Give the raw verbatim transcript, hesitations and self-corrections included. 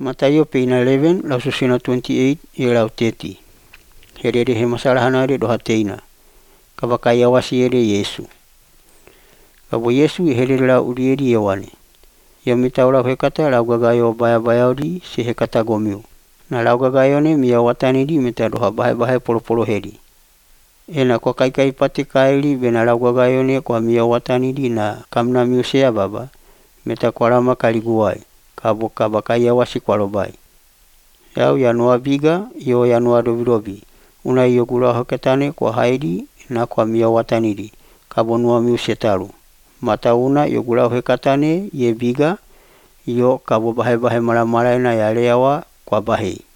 Mataio peina eleven lau susina twenty-eight e lau thirty. Herere he masalahanare doha teina. Kawakai awasi ere Yesu. Kabo Yesu i herere lau urieri e wane. Ia mitau lau hekata lau gagaio baya baya di se hekata gomiu. Na lau gagaio ne mia watani di meta doha bahe bahe polo polo heri. Ena kwa kai kai pate kaili bena lau gagaio ne kwa mia watani di na kamna miu sea baba. Meta kwa rama kaliguai. Kabo kawakai awasi kwa robai. Yau yanua biga, yo yanua dobi dobi. Una iyo gula hoketane kwa haidi na kwa mia watani di. Kabo nua miu setaru. Mata una yo gula hoketane ye biga, yo kabo bahe bahe mara mara ina ya leawa kwa bahe.